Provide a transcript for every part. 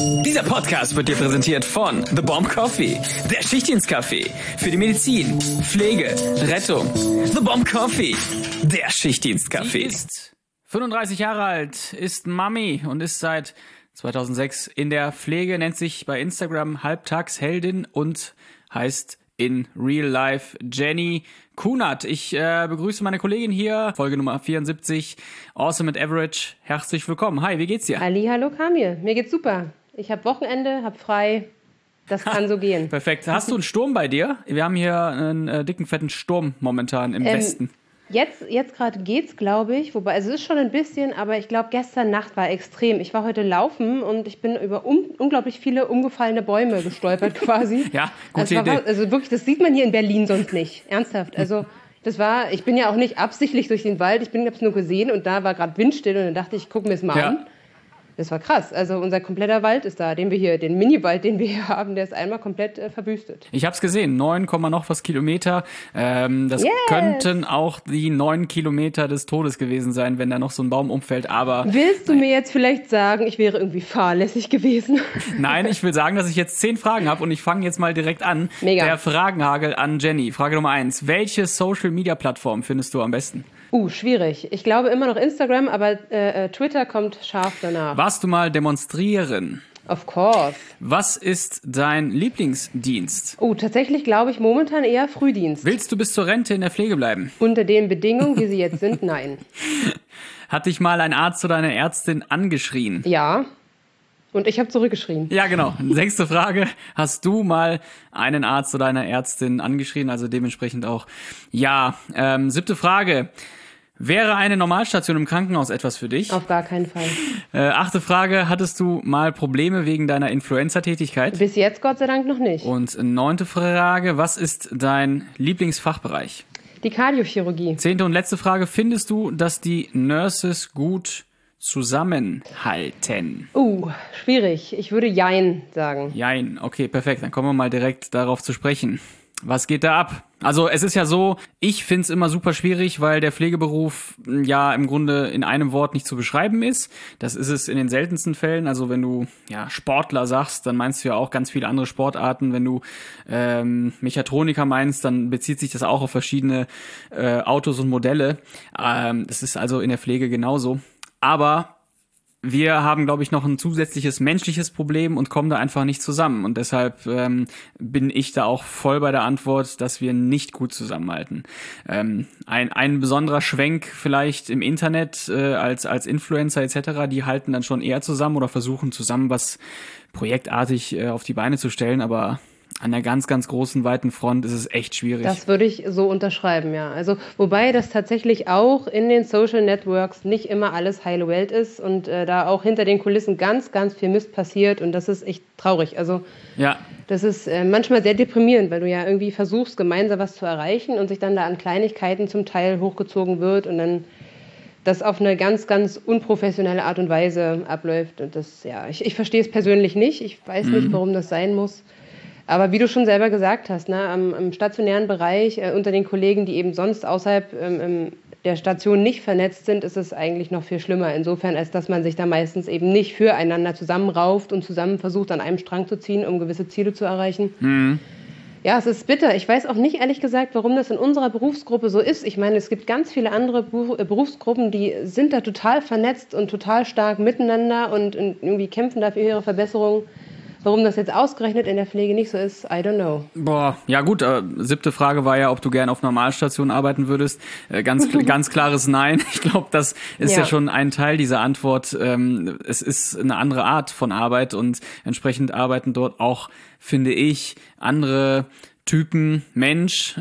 Dieser Podcast wird dir präsentiert von The Bomb Coffee, der Schichtdienstkaffee für die Medizin, Pflege, Rettung. The Bomb Coffee, der Schichtdienstkaffee. Sie ist 35 Jahre alt, ist Mami und ist seit 2006 in der Pflege, nennt sich bei Instagram Halbtagsheldin und heißt in Real Life Jenny Kunert. Ich begrüße meine Kollegin hier, Folge Nummer 74, Awesome at Average. Herzlich willkommen. Hi, wie geht's dir? Hallo Kamil, mir geht's super. Ich habe Wochenende, habe frei, das kann so gehen. Perfekt. Hast du einen Sturm bei dir? Wir haben hier einen dicken, fetten Sturm momentan im Westen. Jetzt gerade geht's, glaube ich. Wobei, also es ist schon ein bisschen, aber ich glaube, gestern Nacht war extrem. Ich war heute laufen und ich bin über unglaublich viele umgefallene Bäume gestolpert quasi. Ja, gute Idee. Also wirklich, das sieht man hier in Berlin sonst nicht. Ernsthaft. Also ich bin ja auch nicht absichtlich durch den Wald. Ich habe es nur gesehen und da war gerade windstill und dann dachte ich gucke mir es mal an. Das war krass. Also unser kompletter Wald ist da, den Mini-Wald, den wir hier haben, der ist einmal komplett verwüstet. Ich habe es gesehen, 9, noch was Kilometer. Das könnten auch die 9 Kilometer des Todes gewesen sein, wenn da noch so ein Baum umfällt. Aber willst du mir jetzt vielleicht sagen, ich wäre irgendwie fahrlässig gewesen? Nein, ich will sagen, dass ich jetzt 10 Fragen habe und ich fange jetzt mal direkt an. Mega. Der Fragenhagel an Jenny. Frage Nummer 1. Welche Social-Media-Plattform findest du am besten? Schwierig. Ich glaube immer noch Instagram, aber Twitter kommt scharf danach. Warst du mal demonstrieren? Of course. Was ist dein Lieblingsdienst? Tatsächlich glaube ich momentan eher Frühdienst. Willst du bis zur Rente in der Pflege bleiben? Unter den Bedingungen, wie sie jetzt sind, nein. Hat dich mal ein Arzt oder eine Ärztin angeschrien? Ja. Und ich habe zurückgeschrien. Ja, genau. 6. Frage. Hast du mal einen Arzt oder eine Ärztin angeschrien? Also dementsprechend auch ja. 7. Frage. Wäre eine Normalstation im Krankenhaus etwas für dich? Auf gar keinen Fall. 8. Frage. Hattest du mal Probleme wegen deiner Influencer-Tätigkeit? Bis jetzt Gott sei Dank noch nicht. Und 9. Frage. Was ist dein Lieblingsfachbereich? Die Kardiochirurgie. 10. und letzte Frage. Findest du, dass die Nurses gut zusammenhalten? Schwierig. Ich würde Jein sagen. Jein, okay, perfekt. Dann kommen wir mal direkt darauf zu sprechen. Was geht da ab? Also es ist ja so, ich find's immer super schwierig, weil der Pflegeberuf ja im Grunde in einem Wort nicht zu beschreiben ist. Das ist es in den seltensten Fällen. Also wenn du Sportler sagst, dann meinst du ja auch ganz viele andere Sportarten. Wenn du Mechatroniker meinst, dann bezieht sich das auch auf verschiedene Autos und Modelle. Das ist also in der Pflege genauso. Aber wir haben, glaube ich, noch ein zusätzliches menschliches Problem und kommen da einfach nicht zusammen. Und deshalb bin ich da auch voll bei der Antwort, dass wir nicht gut zusammenhalten. Ein besonderer Schwenk vielleicht im Internet als Influencer etc., die halten dann schon eher zusammen oder versuchen zusammen was projektartig auf die Beine zu stellen, aber an der ganz, ganz großen, weiten Front ist es echt schwierig. Das würde ich so unterschreiben, ja. Also, wobei das tatsächlich auch in den Social Networks nicht immer alles heile Welt ist und da auch hinter den Kulissen ganz, ganz viel Mist passiert und das ist echt traurig. Also, das ist manchmal sehr deprimierend, weil du ja irgendwie versuchst, gemeinsam was zu erreichen und sich dann da an Kleinigkeiten zum Teil hochgezogen wird und dann das auf eine ganz, ganz unprofessionelle Art und Weise abläuft. Und das, ich verstehe es persönlich nicht. Ich weiß nicht, warum das sein muss. Aber wie du schon selber gesagt hast, ne, am stationären Bereich, unter den Kollegen, die eben sonst außerhalb der Station nicht vernetzt sind, ist es eigentlich noch viel schlimmer. Insofern, als dass man sich da meistens eben nicht füreinander zusammenrauft und zusammen versucht, an einem Strang zu ziehen, um gewisse Ziele zu erreichen. Mhm. Ja, es ist bitter. Ich weiß auch nicht, ehrlich gesagt, warum das in unserer Berufsgruppe so ist. Ich meine, es gibt ganz viele andere Berufsgruppen, die sind da total vernetzt und total stark miteinander und irgendwie kämpfen da für ihre Verbesserung. Warum das jetzt ausgerechnet in der Pflege nicht so ist, I don't know. Ja gut, 7. Frage war ja, ob du gern auf Normalstation arbeiten würdest. Ganz klares Nein. Ich glaube, das ist ja schon ein Teil dieser Antwort. Es ist eine andere Art von Arbeit und entsprechend arbeiten dort auch, finde ich, andere Typen Mensch,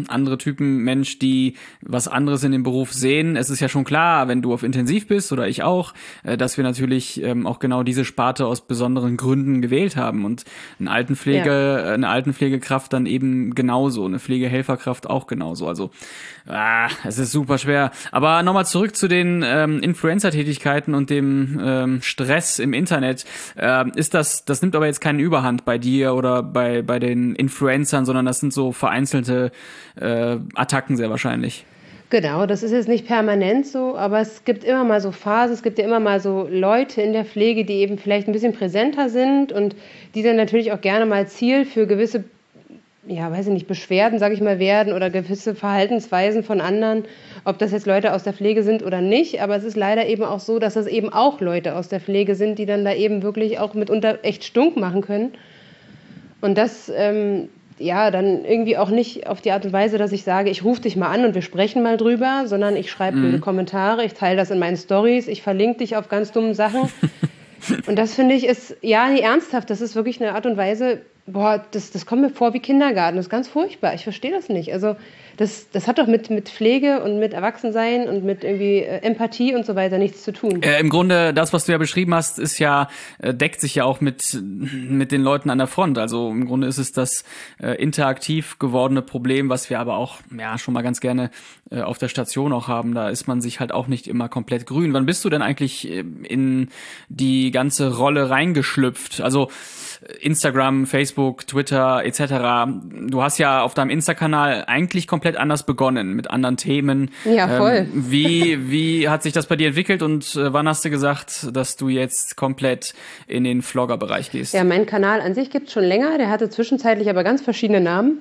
die was anderes in dem Beruf sehen. Es ist ja schon klar, wenn du auf Intensiv bist oder ich auch, dass wir natürlich auch genau diese Sparte aus besonderen Gründen gewählt haben und eine Altenpflegekraft dann eben genauso, eine Pflegehelferkraft auch genauso. Also es ist super schwer. Aber nochmal zurück zu den Influencer-Tätigkeiten und dem Stress im Internet. Das nimmt aber jetzt keine Überhand bei dir oder bei den Influencern, sondern das sind so vereinzelte Attacken sehr wahrscheinlich. Genau, das ist jetzt nicht permanent so, aber es gibt immer mal so Phasen, es gibt ja immer mal so Leute in der Pflege, die eben vielleicht ein bisschen präsenter sind und die dann natürlich auch gerne mal Ziel für gewisse, ja, weiß ich nicht, Beschwerden, sage ich mal, werden oder gewisse Verhaltensweisen von anderen, ob das jetzt Leute aus der Pflege sind oder nicht, aber es ist leider eben auch so, dass es eben auch Leute aus der Pflege sind, die dann da eben wirklich auch mitunter echt stunk machen können und das ja, dann irgendwie auch nicht auf die Art und Weise, dass ich sage, ich rufe dich mal an und wir sprechen mal drüber, sondern ich schreibe blöde Kommentare, ich teile das in meinen Stories, ich verlinke dich auf ganz dummen Sachen. Und das finde ich ist, ja, nee, ernsthaft, das ist wirklich eine Art und Weise, boah, das kommt mir vor wie Kindergarten, das ist ganz furchtbar, ich verstehe das nicht. Also das hat doch mit Pflege und mit Erwachsensein und mit irgendwie Empathie und so weiter nichts zu tun. Im Grunde, das, was du ja beschrieben hast, ist ja, deckt sich ja auch mit den Leuten an der Front. Also im Grunde ist es das interaktiv gewordene Problem, was wir aber auch ja schon mal ganz gerne auf der Station auch haben. Da ist man sich halt auch nicht immer komplett grün. Wann bist du denn eigentlich in die ganze Rolle reingeschlüpft? Also Instagram, Facebook, Twitter etc. Du hast ja auf deinem Insta-Kanal eigentlich komplett anders begonnen, mit anderen Themen. Ja, voll. Wie hat sich das bei dir entwickelt und wann hast du gesagt, dass du jetzt komplett in den Vlogger-Bereich gehst? Ja, mein Kanal an sich gibt es schon länger, der hatte zwischenzeitlich aber ganz verschiedene Namen.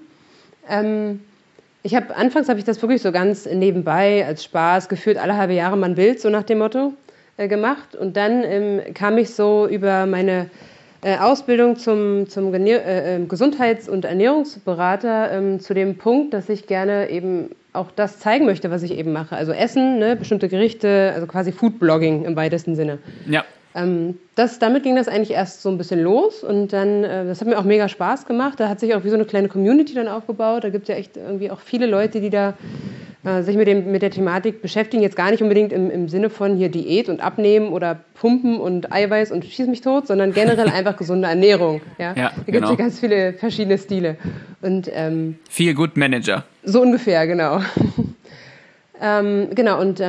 Anfangs habe ich das wirklich so ganz nebenbei als Spaß geführt, alle halbe Jahre mal ein Bild, so nach dem Motto, gemacht. Und dann kam ich so über meine Ausbildung zum Gesundheits- und Ernährungsberater zu dem Punkt, dass ich gerne eben auch das zeigen möchte, was ich eben mache. Also Essen, ne, bestimmte Gerichte, also quasi Foodblogging im weitesten Sinne. Ja. Damit ging das eigentlich erst so ein bisschen los und dann, das hat mir auch mega Spaß gemacht. Da hat sich auch wie so eine kleine Community dann aufgebaut. Da gibt es ja echt irgendwie auch viele Leute, die da sich mit der Thematik beschäftigen. Jetzt gar nicht unbedingt im Sinne von hier Diät und Abnehmen oder Pumpen und Eiweiß und schieß mich tot, sondern generell einfach gesunde Ernährung. Ja? Da gibt es ja ganz viele verschiedene Stile. Und, Feel Good Manager. So ungefähr, genau. Genau, und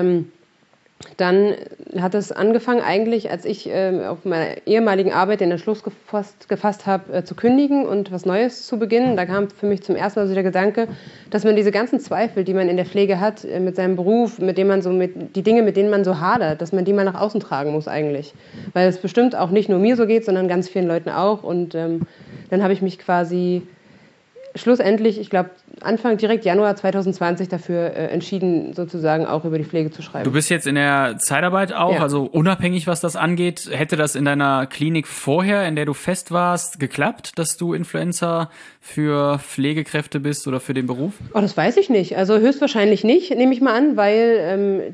dann hat es angefangen eigentlich, als ich auf meiner ehemaligen Arbeit den Entschluss gefasst habe, zu kündigen und was Neues zu beginnen. Da kam für mich zum ersten Mal so der Gedanke, dass man diese ganzen Zweifel, die man in der Pflege hat, mit seinem Beruf, die Dinge, mit denen man so hadert, dass man die mal nach außen tragen muss eigentlich. Weil es bestimmt auch nicht nur mir so geht, sondern ganz vielen Leuten auch. Und dann habe ich mich quasi schlussendlich, ich glaube, Anfang direkt Januar 2020 dafür entschieden, sozusagen auch über die Pflege zu schreiben. Du bist jetzt in der Zeitarbeit auch, ja. Also unabhängig, was das angeht. Hätte das in deiner Klinik vorher, in der du fest warst, geklappt, dass du Influencer für Pflegekräfte bist oder für den Beruf? Oh, das weiß ich nicht. Also höchstwahrscheinlich nicht, nehme ich mal an, weil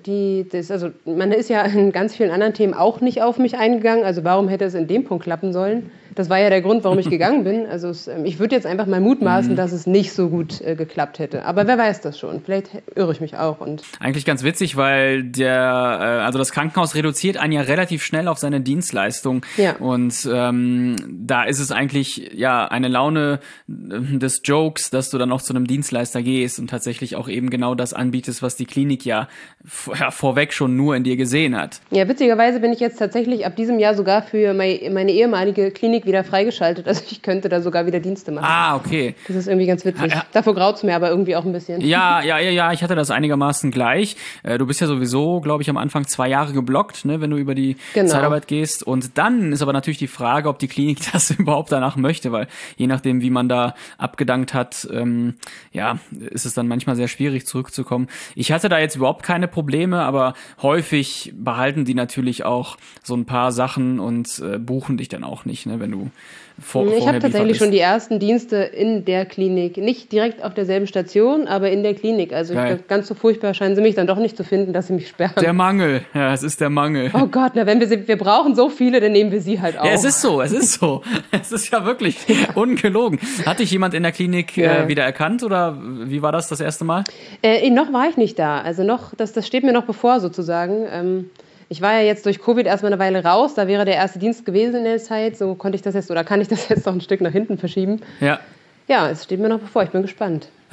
man ist ja in ganz vielen anderen Themen auch nicht auf mich eingegangen. Also warum hätte es in dem Punkt klappen sollen? Das war ja der Grund, warum ich gegangen bin. Also ich würde jetzt einfach mal mutmaßen, dass es nicht so gut geklappt hätte. Aber wer weiß das schon? Vielleicht irre ich mich auch. Und eigentlich ganz witzig, weil das Krankenhaus reduziert einen ja relativ schnell auf seine Dienstleistung. Ja. Und da ist es eigentlich ja eine Laune des Jokes, dass du dann auch zu einem Dienstleister gehst und tatsächlich auch eben genau das anbietest, was die Klinik ja vorweg schon nur in dir gesehen hat. Ja, witzigerweise bin ich jetzt tatsächlich ab diesem Jahr sogar für meine ehemalige Klinik wieder freigeschaltet. Also ich könnte da sogar wieder Dienste machen. Ah, okay. Das ist irgendwie ganz witzig. Davor graut's mir aber irgendwie auch ein bisschen. Ja, ich hatte das einigermaßen gleich. Du bist ja sowieso, glaube ich, am Anfang 2 Jahre geblockt, ne, wenn du über die Zeitarbeit gehst. Und dann ist aber natürlich die Frage, ob die Klinik das überhaupt danach möchte, weil je nachdem, wie man da abgedankt hat, ist es dann manchmal sehr schwierig zurückzukommen. Ich hatte da jetzt überhaupt keine Probleme, aber häufig behalten die natürlich auch so ein paar Sachen und buchen dich dann auch nicht, ne, wenn du Ich habe tatsächlich schon die ersten Dienste in der Klinik. Nicht direkt auf derselben Station, aber in der Klinik. Also ganz so furchtbar scheinen sie mich dann doch nicht zu finden, dass sie mich sperren. Der Mangel, ja, es ist der Mangel. Oh Gott, na, wenn wir brauchen so viele, dann nehmen wir sie halt auch. Ja, es ist so. Es ist ja wirklich ungelogen. Hat dich jemand in der Klinik wieder erkannt oder wie war das erste Mal? Noch war ich nicht da. Also das steht mir noch bevor sozusagen. Ich war ja jetzt durch Covid erstmal eine Weile raus, da wäre der erste Dienst gewesen in der Zeit, so kann ich das jetzt noch ein Stück nach hinten verschieben. Ja. Ja, es steht mir noch bevor, ich bin gespannt.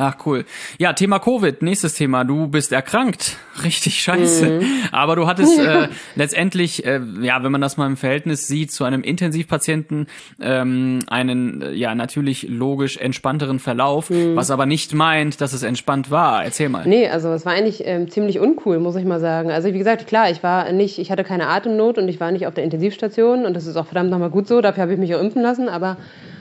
Ach, cool. Ja, Thema Covid, nächstes Thema. Du bist erkrankt. Richtig scheiße. Aber du hattest letztendlich, ja, wenn man das mal im Verhältnis sieht, zu einem Intensivpatienten einen, ja, natürlich logisch entspannteren Verlauf, was aber nicht meint, dass es entspannt war. Erzähl mal. Nee, also es war eigentlich ziemlich uncool, muss ich mal sagen. Also wie gesagt, klar, ich hatte keine Atemnot und ich war nicht auf der Intensivstation und das ist auch verdammt nochmal gut so, dafür habe ich mich auch impfen lassen, aber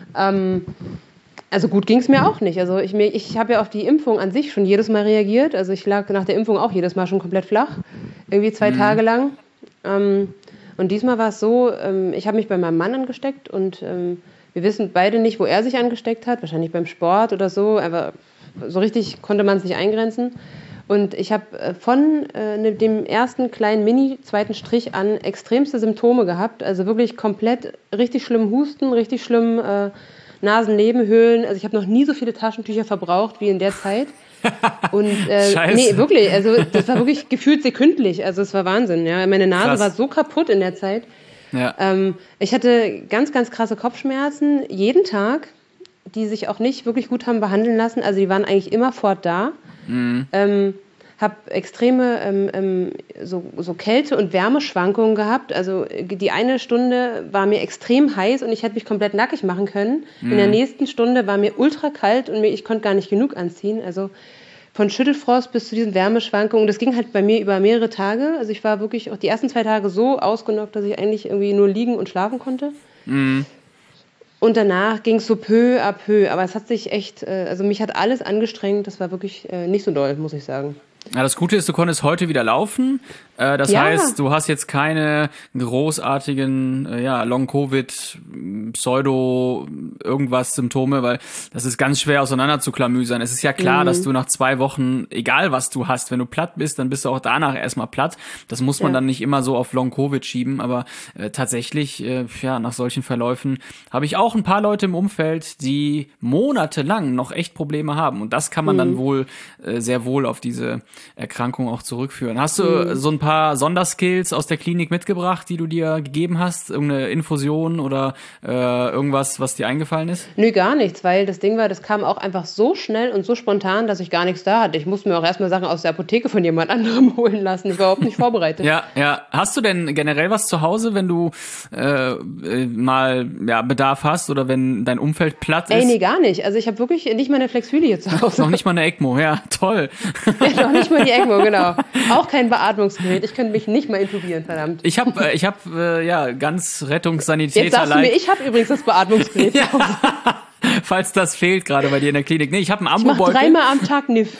also gut ging es mir auch nicht. Also ich habe ja auf die Impfung an sich schon jedes Mal reagiert. Also ich lag nach der Impfung auch jedes Mal schon komplett flach, irgendwie 2 Tage lang. Und diesmal war es so, ich habe mich bei meinem Mann angesteckt und wir wissen beide nicht, wo er sich angesteckt hat. Wahrscheinlich beim Sport oder so, aber so richtig konnte man es nicht eingrenzen. Und ich habe von dem ersten kleinen zweiten Strich an extremste Symptome gehabt. Also wirklich komplett richtig schlimm Husten, richtig schlimm Nasennebenhöhlen. Also ich habe noch nie so viele Taschentücher verbraucht wie in der Zeit. Und nee, wirklich, also das war wirklich gefühlt sekündlich. Also es war Wahnsinn. Ja, meine Nase war so kaputt in der Zeit. Ja. Ich hatte ganz, ganz krasse Kopfschmerzen jeden Tag, die sich auch nicht wirklich gut haben behandeln lassen. Also die waren eigentlich immerfort da. Habe extreme so Kälte- und Wärmeschwankungen gehabt. Also die eine Stunde war mir extrem heiß und ich hätte mich komplett nackig machen können. In der nächsten Stunde war mir ultra kalt und ich konnte gar nicht genug anziehen. Also von Schüttelfrost bis zu diesen Wärmeschwankungen. Das ging halt bei mir über mehrere Tage. Also ich war wirklich auch die ersten 2 Tage so ausgenockt, dass ich eigentlich irgendwie nur liegen und schlafen konnte. Und danach ging es so peu à peu. Aber es hat sich echt, also mich hat alles angestrengt. Das war wirklich nicht so doll, muss ich sagen. Ja, das Gute ist, du konntest heute wieder laufen. Das heißt, du hast jetzt keine großartigen Long-Covid, Pseudo-Irgendwas-Symptome, weil das ist ganz schwer auseinander zu klamüsern. Es ist ja klar, dass du nach 2 Wochen, egal was du hast, wenn du platt bist, dann bist du auch danach erstmal platt. Das muss man dann nicht immer so auf Long-Covid schieben, aber tatsächlich, nach solchen Verläufen habe ich auch ein paar Leute im Umfeld, die monatelang noch echt Probleme haben. Und das kann man dann wohl sehr wohl auf diese Erkrankung auch zurückführen. Hast du so ein paar Sonderskills aus der Klinik mitgebracht, die du dir gegeben hast? Irgendeine Infusion oder irgendwas, was dir eingefallen ist? Nö, gar nichts, weil das Ding war, das kam auch einfach so schnell und so spontan, dass ich gar nichts da hatte. Ich musste mir auch erstmal Sachen aus der Apotheke von jemand anderem holen lassen. Ich war überhaupt nicht vorbereitet. Ja. Hast du denn generell was zu Hause, wenn du mal Bedarf hast oder wenn dein Umfeld platt ist? Ey, nee, gar nicht. Also ich habe wirklich nicht mal eine Flexhülle hier zu Hause. Noch nicht mal eine ECMO, ja, toll. Ja, noch nicht mal die ECMO, genau. Auch kein Beatmungsgerät. Ich könnte mich nicht mal intubieren, verdammt. Ich hab ganz Rettungssanitäter. Jetzt sagst du mir, ich habe übrigens das Beatmungsgerät zu Hause. Falls das fehlt gerade bei dir in der Klinik. Nee, ich habe einen Ambobeutel. Ich mach 3-mal am Tag Niff.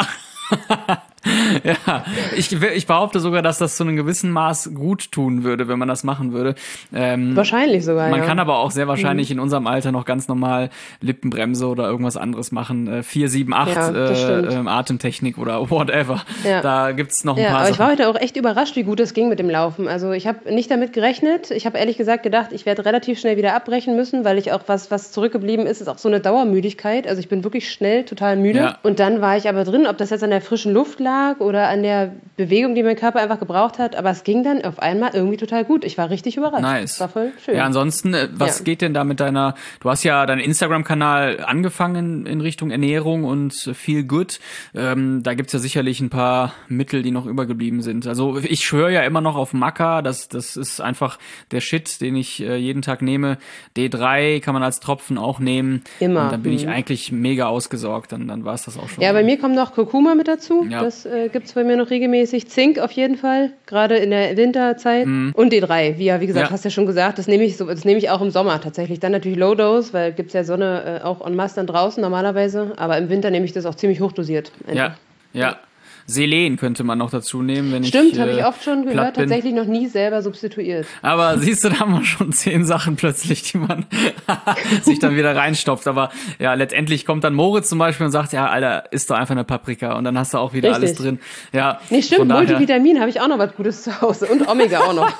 Ja, ich behaupte sogar, dass das zu einem gewissen Maß gut tun würde, wenn man das machen würde. Wahrscheinlich sogar, Man kann aber auch sehr wahrscheinlich in unserem Alter noch ganz normal Lippenbremse oder irgendwas anderes machen. 4-7-8 Atemtechnik oder whatever. Ja. Da gibt's noch ein paar aber Sachen. Ich war heute auch echt überrascht, wie gut es ging mit dem Laufen. Also ich habe nicht damit gerechnet. Ich habe ehrlich gesagt gedacht, ich werde relativ schnell wieder abbrechen müssen, weil ich auch was zurückgeblieben ist auch so eine Dauermüdigkeit. Also ich bin wirklich schnell total müde. Ja. Und dann war ich aber drin, ob das jetzt an der frischen Luft lag oder an der Bewegung, die mein Körper einfach gebraucht hat. Aber es ging dann auf einmal irgendwie total gut. Ich war richtig überrascht. Nice. Das war voll schön. Ja, ansonsten, was geht denn da mit du hast ja deinen Instagram-Kanal angefangen in Richtung Ernährung und Feel Good. Da gibt's ja sicherlich ein paar Mittel, die noch übergeblieben sind. Also ich schwöre ja immer noch auf Maca. Das ist einfach der Shit, den ich jeden Tag nehme. D3 kann man als Tropfen auch nehmen. Immer. Und dann bin ich eigentlich mega ausgesorgt. Dann war es das auch schon. Ja, bei mir kommt noch Kurkuma mit dazu. Ja. Das gibt es bei mir noch regelmäßig. Zink auf jeden Fall, gerade in der Winterzeit. Und D3, wie gesagt, hast ja schon gesagt, das nehme ich auch im Sommer tatsächlich. Dann natürlich Low Dose, weil gibt es ja Sonne auch en masse dann draußen normalerweise. Aber im Winter nehme ich das auch ziemlich hochdosiert. Ja. Selen könnte man noch dazu nehmen, Stimmt, habe ich oft schon gehört, tatsächlich noch nie selber substituiert. Aber siehst du, da haben wir schon 10 Sachen plötzlich, die man sich dann wieder reinstopft. Aber ja, letztendlich kommt dann Moritz zum Beispiel und sagt, ja, Alter, isst doch einfach eine Paprika und dann hast du auch wieder alles drin. Ja, nee, stimmt, Multivitamin habe ich auch noch was Gutes zu Hause und Omega auch noch.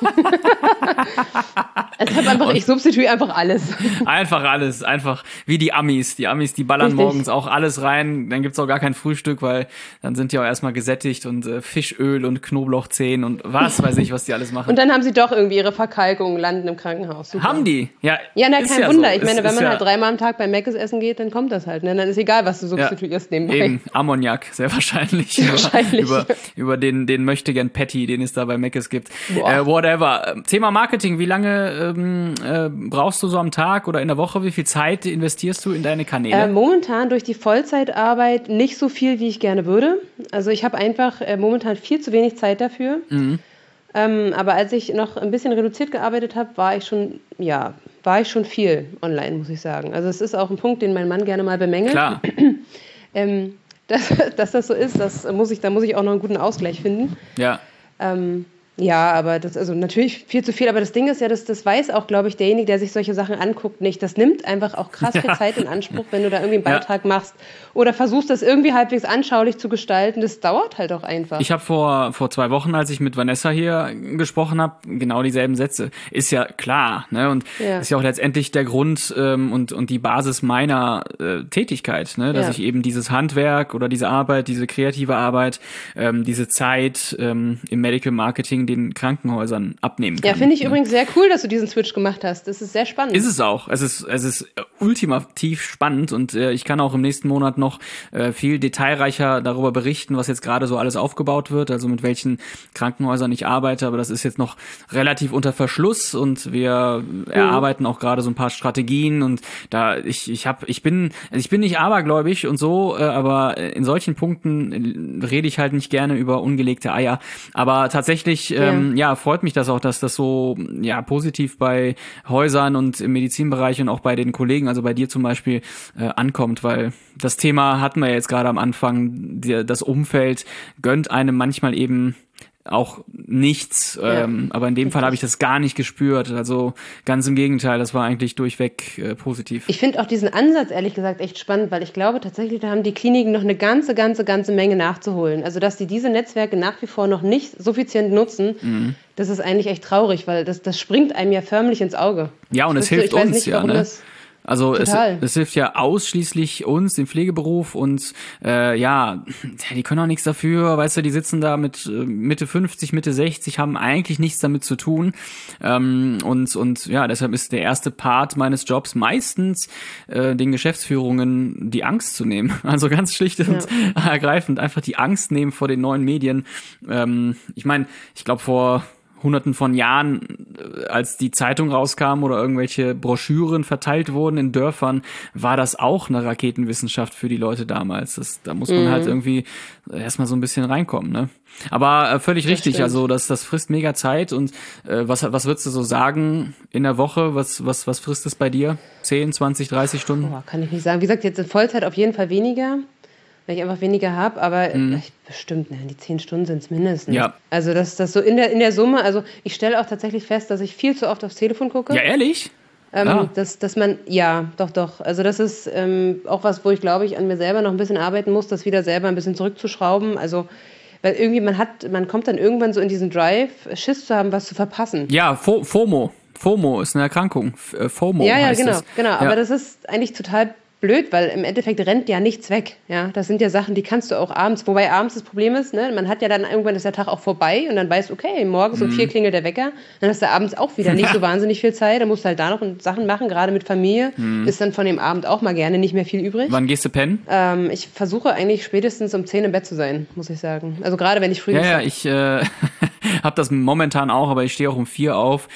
Ich substituiere einfach alles. Einfach wie die Amis. Die Amis, die ballern morgens auch alles rein, dann gibt's auch gar kein Frühstück, weil dann sind die auch erstmal gesättigt und Fischöl und Knoblauchzehen und was weiß ich, was die alles machen. Und dann haben sie doch irgendwie ihre Verkalkung, landen im Krankenhaus. Super. Haben die? Ja, na, kein Wunder. So. Ich meine, wenn man halt 3-mal am Tag bei Mc's essen geht, dann kommt das halt. Ne? Dann ist egal, was du substituierst nebenbei. Eben, Ammoniak, sehr wahrscheinlich. Über den Möchtegern Patty, den es da bei Mc's gibt. Whatever. Thema Marketing, wie lange brauchst du so am Tag oder in der Woche? Wie viel Zeit investierst du in deine Kanäle? Momentan durch die Vollzeitarbeit nicht so viel, wie ich gerne würde. Also ich habe einfach momentan viel zu wenig Zeit dafür. Mhm. Aber als ich noch ein bisschen reduziert gearbeitet habe, war ich schon viel online, muss ich sagen. Also es ist auch ein Punkt, den mein Mann gerne mal bemängelt. Klar. Dass das so ist, da muss ich auch noch einen guten Ausgleich finden. Ja. Ja, aber das, also natürlich viel zu viel, aber das Ding ist ja, das weiß auch, glaube ich, derjenige, der sich solche Sachen anguckt, nicht. Das nimmt einfach auch krass viel Zeit in Anspruch, wenn du da irgendwie einen Beitrag machst oder versuchst, das irgendwie halbwegs anschaulich zu gestalten. Das dauert halt auch einfach. Ich habe vor 2 Wochen, als ich mit Vanessa hier gesprochen habe, genau dieselben Sätze. Ist ja klar, ne? Und ist ja auch letztendlich der Grund und die Basis meiner Tätigkeit, ne? Dass ich eben dieses Handwerk oder diese Arbeit, diese kreative Arbeit, diese Zeit im Medical Marketing den Krankenhäusern abnehmen kann. Ja, finde ich übrigens sehr cool, dass du diesen Switch gemacht hast. Das ist sehr spannend. Ist es auch. Es ist ultimativ spannend und ich kann auch im nächsten Monat noch viel detailreicher darüber berichten, was jetzt gerade so alles aufgebaut wird, also mit welchen Krankenhäusern ich arbeite, aber das ist jetzt noch relativ unter Verschluss und wir erarbeiten auch gerade so ein paar Strategien und da ich bin nicht abergläubig und so, aber in solchen Punkten rede ich halt nicht gerne über ungelegte Eier, aber tatsächlich freut mich das auch, dass das so positiv bei Häusern und im Medizinbereich und auch bei den Kollegen, also bei dir zum Beispiel, ankommt, weil das Thema hatten wir jetzt gerade am Anfang, das Umfeld gönnt einem manchmal eben auch nichts, aber in dem Fall habe ich das gar nicht gespürt, also ganz im Gegenteil, das war eigentlich durchweg positiv. Ich finde auch diesen Ansatz, ehrlich gesagt, echt spannend, weil ich glaube tatsächlich, da haben die Kliniken noch eine ganze Menge nachzuholen, also dass die diese Netzwerke nach wie vor noch nicht suffizient nutzen, das ist eigentlich echt traurig, weil das springt einem ja förmlich ins Auge. Ja, und es hilft uns ja, ne? Also es hilft ja ausschließlich uns, den Pflegeberuf und die können auch nichts dafür, weißt du, die sitzen da mit Mitte 50, Mitte 60, haben eigentlich nichts damit zu tun und deshalb ist der erste Part meines Jobs meistens den Geschäftsführungen die Angst zu nehmen, also ganz schlicht und ergreifend einfach die Angst nehmen vor den neuen Medien. Ich meine, ich glaube vor Hunderten von Jahren, als die Zeitung rauskam oder irgendwelche Broschüren verteilt wurden in Dörfern, war das auch eine Raketenwissenschaft für die Leute damals. Da muss man halt irgendwie erstmal so ein bisschen reinkommen, ne? Aber völlig richtig, stimmt. Also das frisst mega Zeit und was würdest du so sagen in der Woche? Was frisst es bei dir? 10, 20, 30 Stunden? Kann ich nicht sagen. Wie gesagt, jetzt in Vollzeit auf jeden Fall weniger, weil ich einfach weniger habe, aber bestimmt, die 10 Stunden sind es mindestens. Ja. Also das so in der Summe, also ich stelle auch tatsächlich fest, dass ich viel zu oft aufs Telefon gucke. Ja, ehrlich? Dass man, doch. Also das ist auch was, wo ich, glaube ich, an mir selber noch ein bisschen arbeiten muss, das wieder selber ein bisschen zurückzuschrauben. Also weil irgendwie man kommt dann irgendwann so in diesen Drive, Schiss zu haben, was zu verpassen. Ja, FOMO. FOMO ist eine Erkrankung. FOMO heißt genau, es. Genau. Ja. Aber das ist eigentlich total blöd, weil im Endeffekt rennt ja nichts weg. Ja, das sind ja Sachen, die kannst du auch abends, wobei abends das Problem ist, ne, man hat ja dann irgendwann ist der Tag auch vorbei und dann weißt du, okay, morgens um 4 klingelt der Wecker, dann hast du abends auch wieder nicht so wahnsinnig viel Zeit, dann musst du halt da noch Sachen machen, gerade mit Familie, ist dann von dem Abend auch mal gerne nicht mehr viel übrig. Wann gehst du pennen? Ich versuche eigentlich spätestens um 10 im Bett zu sein, muss ich sagen. Also gerade wenn ich früh ich habe das momentan auch, aber ich stehe auch um 4 auf,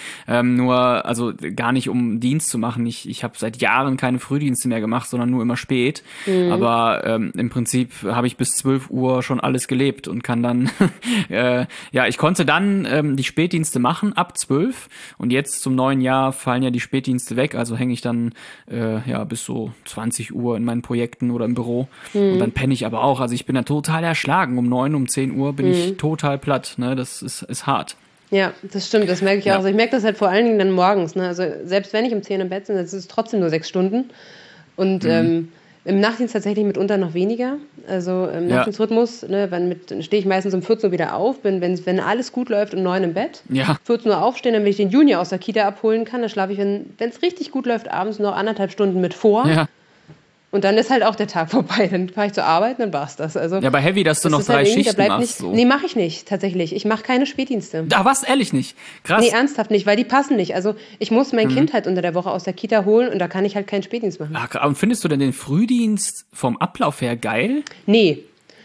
also gar nicht um Dienst zu machen. Ich habe seit Jahren keine Frühdienste mehr gemacht, sondern nur immer spät. Aber im Prinzip habe ich bis 12 Uhr schon alles gelebt und kann dann, ich konnte dann die Spätdienste machen ab 12 und jetzt zum neuen Jahr fallen ja die Spätdienste weg, also hänge ich dann bis so 20 Uhr in meinen Projekten oder im Büro und dann penne ich aber auch. Also ich bin da total erschlagen. Um 9, um 10 Uhr bin ich total platt. Ne? Das ist hart. Ja, das stimmt, das merke ich auch. Also ich merke das halt vor allen Dingen dann morgens. Ne? Also selbst wenn ich um 10 im Bett bin, das ist trotzdem nur 6 Stunden. Und im Nachtdienst tatsächlich mitunter noch weniger. Also im Nachtdienstrhythmus, ne, stehe ich meistens um 14 Uhr wieder auf, wenn alles gut läuft, um 9 im Bett. Ja. 14 Uhr aufstehen, damit ich den Junior aus der Kita abholen kann. Dann schlafe ich, wenn es richtig gut läuft, abends noch 1,5 Stunden mit vor. Ja. Und dann ist halt auch der Tag vorbei. Dann fahre ich zur Arbeit und dann war's das. Also, ja, aber heavy, dass du noch 3 Schichten machst. So. Nee, mache ich nicht, tatsächlich. Ich mache keine Spätdienste. Ah, was? Ehrlich nicht? Krass. Nee, ernsthaft nicht, weil die passen nicht. Also ich muss mein Kind halt unter der Woche aus der Kita holen und da kann ich halt keinen Spätdienst machen. Ach, und findest du denn den Frühdienst vom Ablauf her geil? Nee.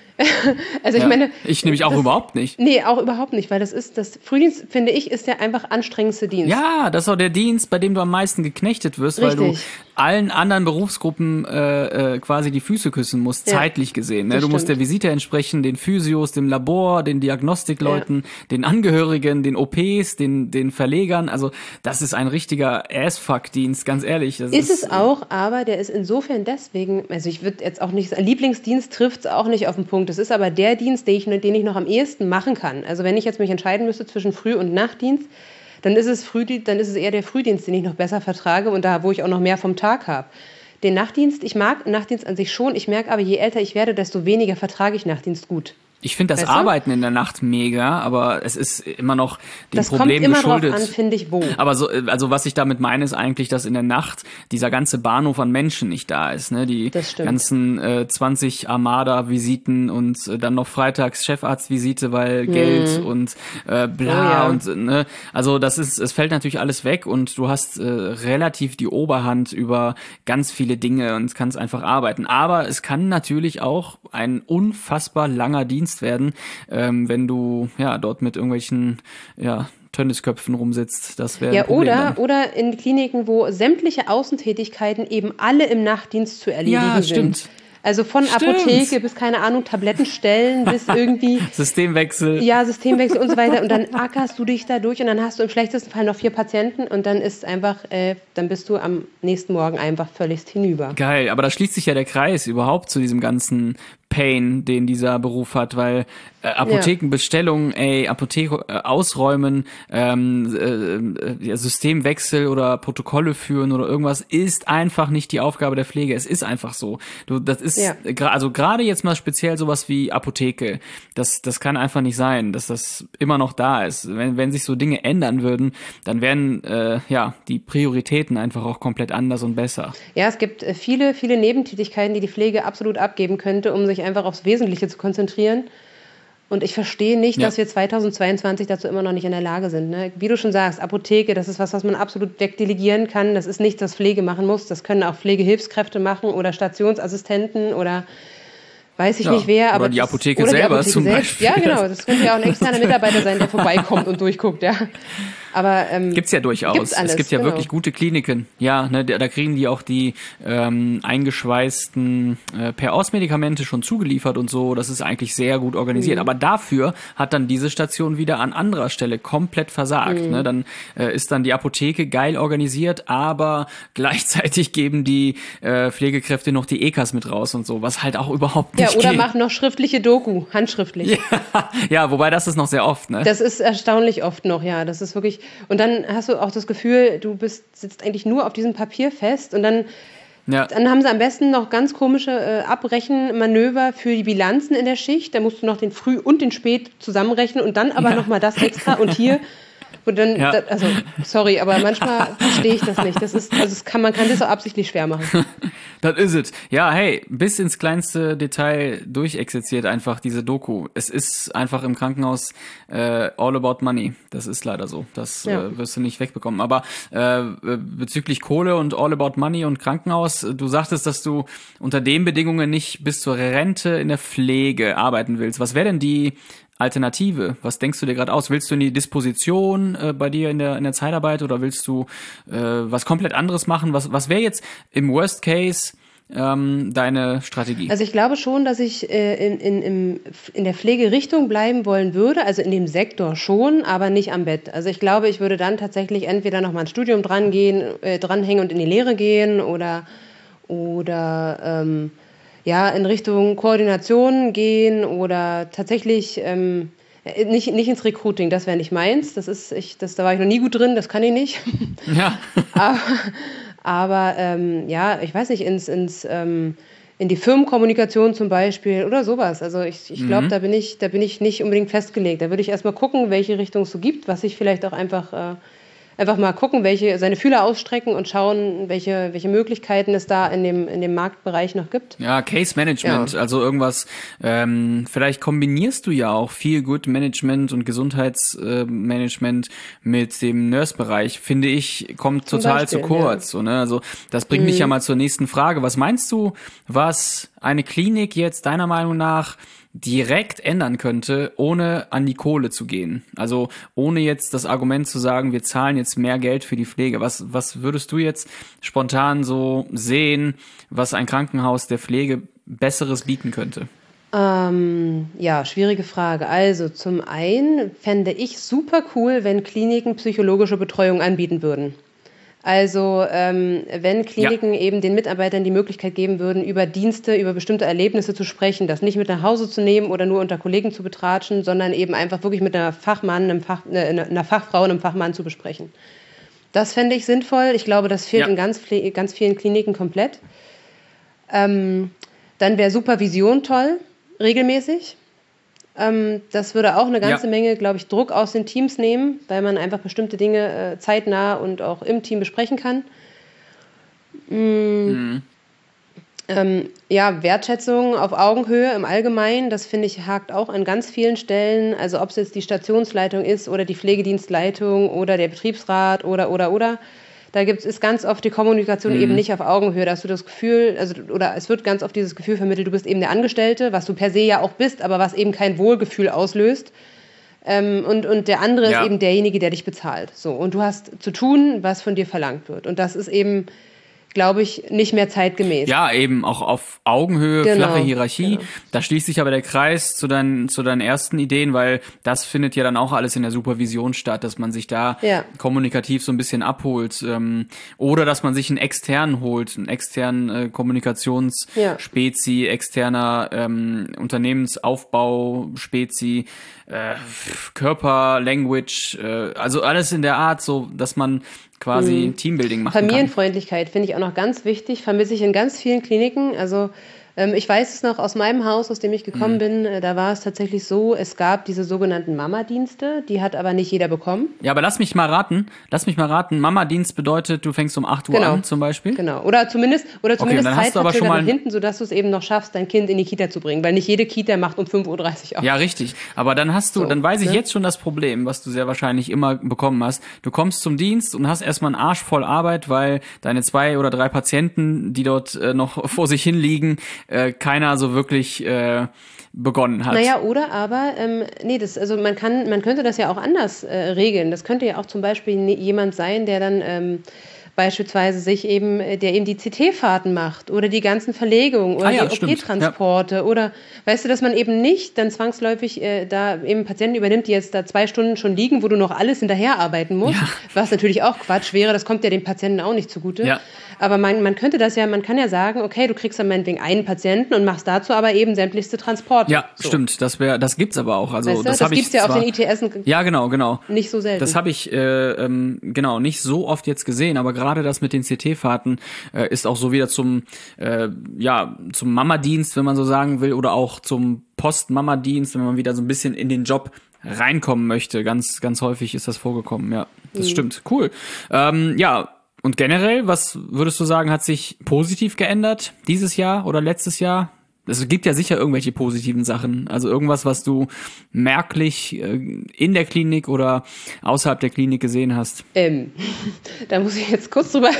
Also ich meine... Ich nämlich auch überhaupt nicht. Nee, auch überhaupt nicht, weil das Frühdienst, finde ich, ist der einfach anstrengendste Dienst. Ja, das ist auch der Dienst, bei dem du am meisten geknechtet wirst, Richtig. Weil du allen anderen Berufsgruppen quasi die Füße küssen musst, zeitlich gesehen. Ne? Du musst der Visite entsprechen, den Physios, dem Labor, den Diagnostikleuten, den Angehörigen, den OPs, den Verlegern. Also das ist ein richtiger Ass-Fuck-Dienst, ganz ehrlich. Das ist es auch, aber der ist insofern deswegen, also ich würde jetzt auch nicht sagen, Lieblingsdienst trifft es auch nicht auf den Punkt. Das ist aber der Dienst, den ich noch am ehesten machen kann. Also wenn ich jetzt mich entscheiden müsste zwischen Früh- und Nachtdienst, dann ist es eher der Frühdienst, den ich noch besser vertrage und da, wo ich auch noch mehr vom Tag habe. Den Nachtdienst, ich mag Nachtdienst an sich schon, ich merke aber, je älter ich werde, desto weniger vertrage ich Nachtdienst gut. Ich finde das Arbeiten in der Nacht mega, aber es ist immer noch dem das Problem kommt immer geschuldet. Drauf an, finde ich, wo. Aber also was ich damit meine, ist eigentlich, dass in der Nacht dieser ganze Bahnhof an Menschen nicht da ist. Ne? Die ganzen 20 Armada-Visiten und dann noch freitags Chefarztvisite, weil Geld und bla und ne? Also es fällt natürlich alles weg und du hast relativ die Oberhand über ganz viele Dinge und kannst einfach arbeiten. Aber es kann natürlich auch ein unfassbar langer Dienst werden, wenn du dort mit irgendwelchen Tönnisköpfen rumsitzt. Das wäre ein Problem oder in Kliniken, wo sämtliche Außentätigkeiten eben alle im Nachtdienst zu erledigen sind. Also von Apotheke bis, keine Ahnung, Tabletten stellen bis irgendwie... Systemwechsel. Ja, Systemwechsel und so weiter. Und dann ackerst du dich da durch und dann hast du im schlechtesten Fall noch 4 Patienten und dann ist einfach, dann bist du am nächsten Morgen einfach völligst hinüber. Geil, aber da schließt sich ja der Kreis überhaupt zu diesem ganzen Pain, den dieser Beruf hat, weil Apothekenbestellungen, Apotheke ausräumen, Systemwechsel oder Protokolle führen oder irgendwas ist einfach nicht die Aufgabe der Pflege. Es ist einfach so. Das ist also gerade jetzt mal speziell sowas wie Apotheke. Das kann einfach nicht sein, dass das immer noch da ist. Wenn sich so Dinge ändern würden, dann wären die Prioritäten einfach auch komplett anders und besser. Ja, es gibt viele, viele Nebentätigkeiten, die Pflege absolut abgeben könnte, um sich einfach aufs Wesentliche zu konzentrieren. Und ich verstehe nicht, dass wir 2022 dazu immer noch nicht in der Lage sind. Ne? Wie du schon sagst, Apotheke, das ist was man absolut wegdelegieren kann. Das ist nichts, was Pflege machen muss. Das können auch Pflegehilfskräfte machen oder Stationsassistenten oder weiß ich nicht wer. Aber oder die Apotheke selber zum Beispiel. Ja, genau. Das könnte ja auch ein externer Mitarbeiter sein, der vorbeikommt und durchguckt, ja. Aber gibt's ja durchaus. Alles, es gibt ja wirklich gute Kliniken. Ja, ne, da kriegen die auch die eingeschweißten Per-Os-Medikamente schon zugeliefert und so. Das ist eigentlich sehr gut organisiert. Aber dafür hat dann diese Station wieder an anderer Stelle komplett versagt. Ne? Dann ist dann die Apotheke geil organisiert, aber gleichzeitig geben die Pflegekräfte noch die EKAs mit raus und so, was halt auch überhaupt nicht oder geht. machen noch schriftliche Doku, handschriftlich. Ja, wobei das ist noch sehr oft. Ne? Das ist erstaunlich oft noch, ja. Das ist wirklich. Und dann hast du auch das Gefühl, sitzt eigentlich nur auf diesem Papier fest und dann haben sie am besten noch ganz komische Abrechenmanöver für die Bilanzen in der Schicht. Da musst du noch den Früh- und den Spät zusammenrechnen und dann aber nochmal das extra und hier. Und dann, sorry, aber manchmal verstehe ich das nicht. Man kann das auch absichtlich schwer machen. Das ist es. Ja, hey, bis ins kleinste Detail durchexerziert einfach diese Doku. Es ist einfach im Krankenhaus all about money. Das ist leider so. Das wirst du nicht wegbekommen. Aber bezüglich Kohle und all about money und Krankenhaus, du sagtest, dass du unter den Bedingungen nicht bis zur Rente in der Pflege arbeiten willst. Was wäre denn die Alternative? Was denkst du dir gerade aus? Willst du in die Disposition bei dir in der Zeitarbeit oder willst du was komplett anderes machen? Was wäre jetzt im Worst Case deine Strategie? Also ich glaube schon, dass ich in der Pflegerichtung bleiben wollen würde, also in dem Sektor schon, aber nicht am Bett. Also ich glaube, ich würde dann tatsächlich entweder noch mal ein Studium dranhängen und in die Lehre gehen oder in Richtung Koordination gehen oder tatsächlich nicht ins Recruiting, das wäre nicht meins. Da war ich noch nie gut drin, das kann ich nicht. Ja. aber ich weiß nicht, in die Firmenkommunikation zum Beispiel oder sowas. Also ich glaube, da bin ich nicht unbedingt festgelegt. Da würde ich erstmal gucken, welche Richtung es so gibt, was ich vielleicht auch einfach einfach mal gucken, seine Fühler ausstrecken und schauen, welche Möglichkeiten es da in dem Marktbereich noch gibt. Ja, Case Management, also irgendwas, vielleicht kombinierst du ja auch Feel-Good-Management und Gesundheitsmanagement mit dem Nurse-Bereich, finde ich, kommt total zu kurz. So, ne? Also das bringt mich ja mal zur nächsten Frage. Was meinst du, was eine Klinik jetzt deiner Meinung nach direkt ändern könnte, ohne an die Kohle zu gehen? Also ohne jetzt das Argument zu sagen, wir zahlen jetzt mehr Geld für die Pflege. Was würdest du jetzt spontan so sehen, was ein Krankenhaus der Pflege Besseres bieten könnte? Ja, schwierige Frage. Also zum einen fände ich super cool, wenn Kliniken psychologische Betreuung anbieten würden. Also wenn Kliniken eben den Mitarbeitern die Möglichkeit geben würden, über Dienste, über bestimmte Erlebnisse zu sprechen, das nicht mit nach Hause zu nehmen oder nur unter Kollegen zu betratschen, sondern eben einfach wirklich mit einer Fachmann, einer Fachfrau, einem Fachmann zu besprechen. Das fände ich sinnvoll. Ich glaube, das fehlt in ganz vielen Kliniken komplett. Dann wäre Supervision toll, regelmäßig. Das würde auch eine ganze Menge, glaube ich, Druck aus den Teams nehmen, weil man einfach bestimmte Dinge zeitnah und auch im Team besprechen kann. Wertschätzung auf Augenhöhe im Allgemeinen, das finde ich, hakt auch an ganz vielen Stellen. Also ob es jetzt die Stationsleitung ist oder die Pflegedienstleitung oder der Betriebsrat oder. Da ist ganz oft die Kommunikation eben nicht auf Augenhöhe. Da hast du das Gefühl, oder es wird ganz oft dieses Gefühl vermittelt, du bist eben der Angestellte, was du per se ja auch bist, aber was eben kein Wohlgefühl auslöst. Und der andere ist eben derjenige, der dich bezahlt. So, und du hast zu tun, was von dir verlangt wird. Und das ist eben, glaube ich, nicht mehr zeitgemäß. Ja, eben auch auf Augenhöhe, flache Hierarchie. Genau. Da schließt sich aber der Kreis zu deinen ersten Ideen, weil das findet ja dann auch alles in der Supervision statt, dass man sich da kommunikativ so ein bisschen abholt. Oder dass man sich einen externen holt, einen externen Kommunikationsspezi, externer Unternehmensaufbau-Spezi, Körper, Language, also alles in der Art, so dass man quasi Teambuilding machen kann. Familienfreundlichkeit finde ich auch noch ganz wichtig, vermisse ich in ganz vielen Kliniken. Also ich weiß es noch aus meinem Haus, aus dem ich gekommen bin, da war es tatsächlich so, es gab diese sogenannten Mama-Dienste, die hat aber nicht jeder bekommen. Ja, aber lass mich mal raten. Mama-Dienst bedeutet, du fängst um 8 Uhr an zum Beispiel? Genau, oder zumindest Zeitverzögert nach hinten, sodass du es eben noch schaffst, dein Kind in die Kita zu bringen, weil nicht jede Kita macht um 5:30 Uhr auf. Ja, richtig. Aber dann dann weiß ich jetzt schon das Problem, was du sehr wahrscheinlich immer bekommen hast. Du kommst zum Dienst und hast erstmal einen Arsch voll Arbeit, weil deine 2 oder 3 Patienten, die dort noch vor sich hin liegen, keiner so wirklich begonnen hat. Naja, oder aber, man könnte das ja auch anders regeln. Das könnte ja auch zum Beispiel jemand sein, der dann beispielsweise der eben die CT-Fahrten macht oder die ganzen Verlegungen oder die OP-Transporte oder, weißt du, dass man eben nicht dann zwangsläufig da eben Patienten übernimmt, die jetzt da 2 Stunden schon liegen, wo du noch alles hinterher arbeiten musst, was natürlich auch Quatsch wäre, das kommt ja den Patienten auch nicht zugute. Ja. Aber man kann ja sagen, okay, du kriegst dann meinetwegen einen Patienten und machst dazu aber eben sämtlichste Transporte. Ja, stimmt, das gibt's aber auch. Also, weißt du, das gibt's ja auf den ITS genau. Nicht so selten. Das habe ich nicht so oft jetzt gesehen, aber gerade das mit den CT-Fahrten ist auch so wieder zum Mama-Dienst, wenn man so sagen will, oder auch zum Post-Mama-Dienst, wenn man wieder so ein bisschen in den Job reinkommen möchte. Ganz, ganz häufig ist das vorgekommen, ja. Das stimmt. Cool. Und generell, was würdest du sagen, hat sich positiv geändert dieses Jahr oder letztes Jahr? Es gibt ja sicher irgendwelche positiven Sachen. Also irgendwas, was du merklich in der Klinik oder außerhalb der Klinik gesehen hast. Da muss ich jetzt kurz drüber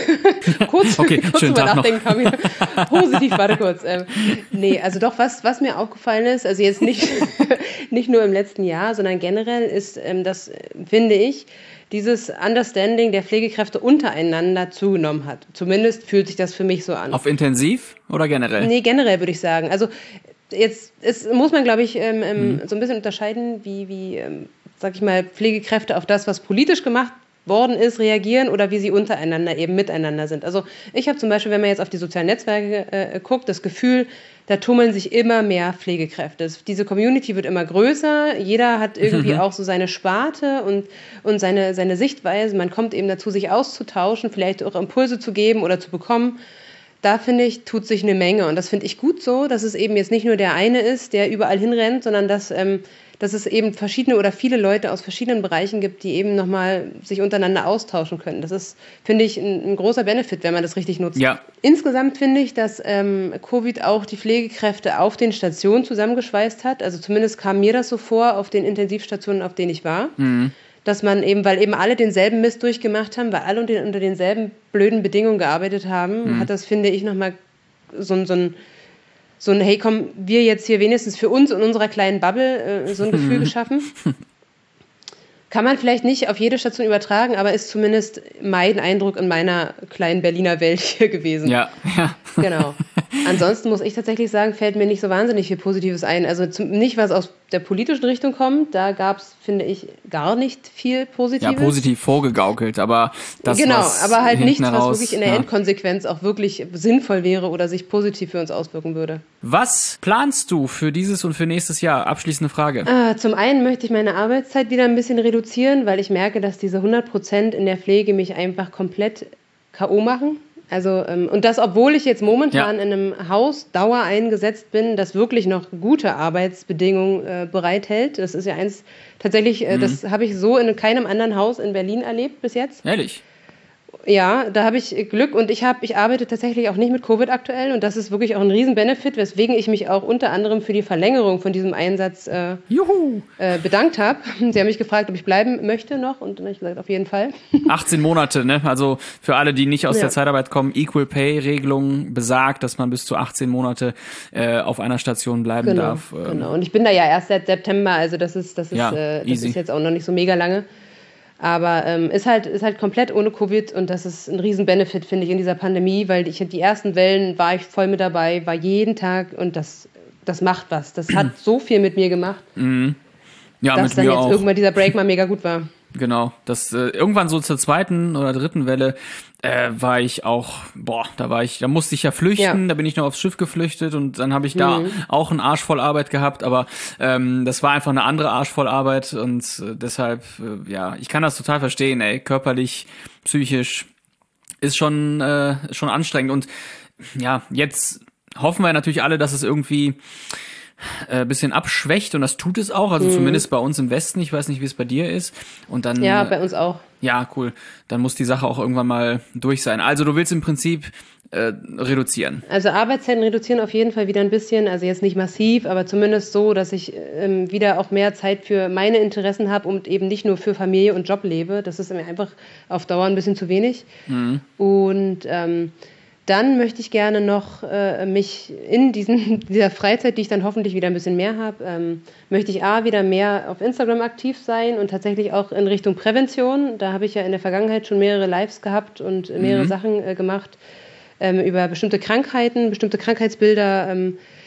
nachdenken. Positiv, warte kurz. Also doch, was mir aufgefallen ist, also jetzt nicht nur im letzten Jahr, sondern generell ist, das finde ich, dieses Understanding der Pflegekräfte untereinander zugenommen hat. Zumindest fühlt sich das für mich so an. Auf intensiv oder generell? Nee, generell würde ich sagen. Also muss man, glaube ich, so ein bisschen unterscheiden, wie sag ich mal, Pflegekräfte auf das, was politisch gemacht worden ist, reagieren oder wie sie untereinander eben miteinander sind. Also ich habe zum Beispiel, wenn man jetzt auf die sozialen Netzwerke guckt, das Gefühl, da tummeln sich immer mehr Pflegekräfte. Diese Community wird immer größer, jeder hat irgendwie auch so seine Sparte und seine Sichtweise. Man kommt eben dazu, sich auszutauschen, vielleicht auch Impulse zu geben oder zu bekommen. Da, finde ich, tut sich eine Menge. Und das finde ich gut so, dass es eben jetzt nicht nur der eine ist, der überall hinrennt, sondern dass dass es eben verschiedene oder viele Leute aus verschiedenen Bereichen gibt, die eben nochmal sich untereinander austauschen können. Das ist, finde ich, ein großer Benefit, wenn man das richtig nutzt. Ja. Insgesamt finde ich, dass Covid auch die Pflegekräfte auf den Stationen zusammengeschweißt hat. Also zumindest kam mir das so vor, auf den Intensivstationen, auf denen ich war. Dass man eben, weil eben alle denselben Mist durchgemacht haben, weil alle unter denselben blöden Bedingungen gearbeitet haben, hat das, finde ich, nochmal so ein, hey komm, wir jetzt hier wenigstens für uns in unserer kleinen Bubble so ein Gefühl geschaffen. Kann man vielleicht nicht auf jede Station übertragen, aber ist zumindest mein Eindruck in meiner kleinen Berliner Welt hier gewesen. Ja. Genau. Ansonsten muss ich tatsächlich sagen, fällt mir nicht so wahnsinnig viel Positives ein. Also nicht, was aus der politischen Richtung kommt, da gab es, finde ich, gar nicht viel Positives. Ja, positiv vorgegaukelt, aber das genau, was aber halt nichts, hinten was raus, wirklich in der Endkonsequenz auch wirklich sinnvoll wäre oder sich positiv für uns auswirken würde. Was planst du für dieses und für nächstes Jahr? Abschließende Frage. Zum einen möchte ich meine Arbeitszeit wieder ein bisschen reduzieren, weil ich merke, dass diese 100% in der Pflege mich einfach komplett K.O. machen. Also, und das, obwohl ich jetzt momentan in einem Haus Dauer eingesetzt bin, das wirklich noch gute Arbeitsbedingungen bereithält. Das ist ja eins, tatsächlich, das habe ich so in keinem anderen Haus in Berlin erlebt bis jetzt. Ehrlich? Ja, da habe ich Glück und ich arbeite tatsächlich auch nicht mit Covid aktuell und das ist wirklich auch ein Riesen-Benefit, weswegen ich mich auch unter anderem für die Verlängerung von diesem Einsatz bedankt habe. Sie haben mich gefragt, ob ich bleiben möchte noch und dann habe ich gesagt, auf jeden Fall. 18 Monate, ne? Also für alle, die nicht aus der Zeitarbeit kommen, Equal Pay-Regelung besagt, dass man bis zu 18 Monate auf einer Station bleiben darf. Genau, und ich bin da ja erst seit September, also das ist jetzt auch noch nicht so mega lange. Aber ist halt komplett ohne Covid und das ist ein Riesen-Benefit, finde ich, in dieser Pandemie, weil die ersten Wellen war ich voll mit dabei, war jeden Tag und das macht was. Das hat so viel mit mir gemacht, Ja, dass mit dann mir jetzt auch. irgendwann dieser Break mal mega gut war. Genau, das irgendwann so zur zweiten oder dritten Welle war ich auch, da musste ich ja flüchten, da bin ich noch aufs Schiff geflüchtet und dann habe ich da auch einen Arsch voll Arbeit gehabt, aber das war einfach eine andere Arsch voll Arbeit und deshalb, ich kann das total verstehen, körperlich, psychisch ist schon anstrengend und ja, jetzt hoffen wir natürlich alle, dass es irgendwie bisschen abschwächt und das tut es auch, also zumindest bei uns im Westen, ich weiß nicht, wie es bei dir ist und dann bei uns auch. Ja, cool. Dann muss die Sache auch irgendwann mal durch sein. Also du willst im Prinzip reduzieren. Also Arbeitszeiten reduzieren auf jeden Fall wieder ein bisschen, also jetzt nicht massiv, aber zumindest so, dass ich wieder auch mehr Zeit für meine Interessen habe und eben nicht nur für Familie und Job lebe. Das ist mir einfach auf Dauer ein bisschen zu wenig. Und dann möchte ich gerne noch mich in dieser Freizeit, die ich dann hoffentlich wieder ein bisschen mehr habe, möchte ich wieder mehr auf Instagram aktiv sein und tatsächlich auch in Richtung Prävention. Da habe ich ja in der Vergangenheit schon mehrere Lives gehabt und mehrere Sachen gemacht über bestimmte Krankheiten, bestimmte Krankheitsbilder,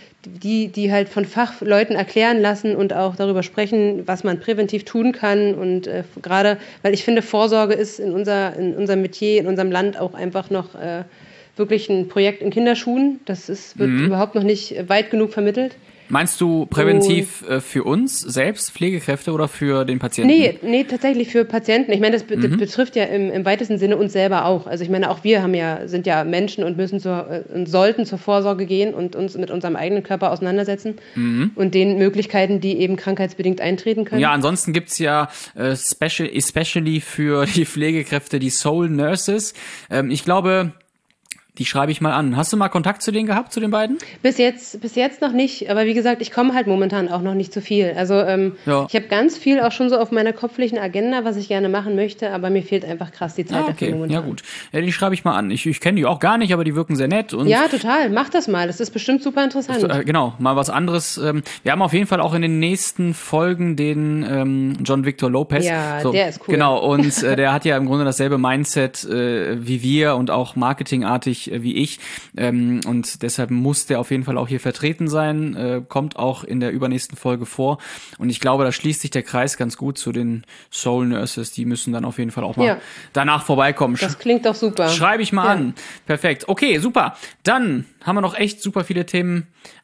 die halt von Fachleuten erklären lassen und auch darüber sprechen, was man präventiv tun kann. Und gerade, weil ich finde, Vorsorge ist in unserem Metier, in unserem Land auch einfach noch wirklich ein Projekt in Kinderschuhen. Wird überhaupt noch nicht weit genug vermittelt. Meinst du präventiv für uns selbst, Pflegekräfte, oder für den Patienten? Nee, tatsächlich für Patienten. Ich meine, das betrifft ja im weitesten Sinne uns selber auch. Also ich meine, auch wir sind ja Menschen und sollten zur Vorsorge gehen und uns mit unserem eigenen Körper auseinandersetzen und den Möglichkeiten, die eben krankheitsbedingt eintreten können. Ja, ansonsten gibt's ja especially für die Pflegekräfte die Soul Nurses. Ich glaube, die schreibe ich mal an. Hast du mal Kontakt zu denen gehabt, zu den beiden? Bis jetzt noch nicht, aber wie gesagt, ich komme halt momentan auch noch nicht zu viel. Also ich habe ganz viel auch schon so auf meiner kopflichen Agenda, was ich gerne machen möchte, aber mir fehlt einfach krass die Zeit dafür momentan. Ja gut, die schreibe ich mal an. Ich kenne die auch gar nicht, aber die wirken sehr nett. Und ja, total. Mach das mal. Das ist bestimmt super interessant. Genau, mal was anderes. Wir haben auf jeden Fall auch in den nächsten Folgen den John Victor Lopez. Ja, der ist cool. Genau, und der hat ja im Grunde dasselbe Mindset wie wir und auch marketingartig wie ich. Und deshalb muss der auf jeden Fall auch hier vertreten sein. Kommt auch in der übernächsten Folge vor. Und ich glaube, da schließt sich der Kreis ganz gut zu den Soul Nurses. Die müssen dann auf jeden Fall auch mal danach vorbeikommen. Das klingt doch super. Schreibe ich mal an. Perfekt. Okay, super. Dann haben wir noch echt super viele Themen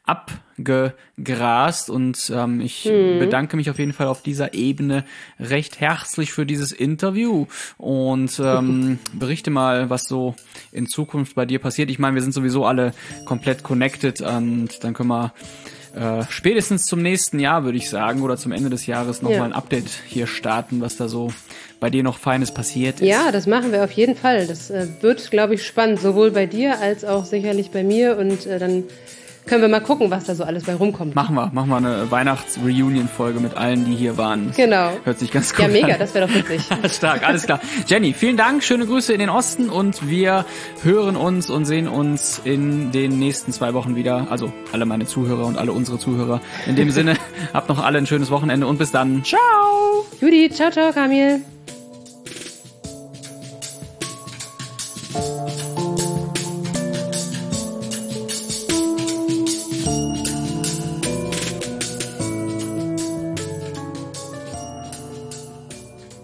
abgegrast und ich bedanke mich auf jeden Fall auf dieser Ebene recht herzlich für dieses Interview und berichte mal, was so in Zukunft bei dir passiert. Ich meine, wir sind sowieso alle komplett connected und dann können wir spätestens zum nächsten Jahr, würde ich sagen, oder zum Ende des Jahres nochmal ein Update hier starten, was da so bei dir noch Feines passiert ist. Ja, das machen wir auf jeden Fall. Das wird, glaube ich, spannend, sowohl bei dir als auch sicherlich bei mir. Und dann können wir mal gucken, was da so alles bei rumkommt. Machen wir eine Weihnachts-Reunion-Folge mit allen, die hier waren. Genau. Hört sich ganz gut an. Ja, mega, das wäre doch witzig. Stark, alles klar. Jenny, vielen Dank, schöne Grüße in den Osten und wir hören uns und sehen uns in den nächsten 2 Wochen wieder. Also alle meine Zuhörer und alle unsere Zuhörer. In dem Sinne, habt noch alle ein schönes Wochenende und bis dann. Ciao! Judy, ciao, ciao, Kamil.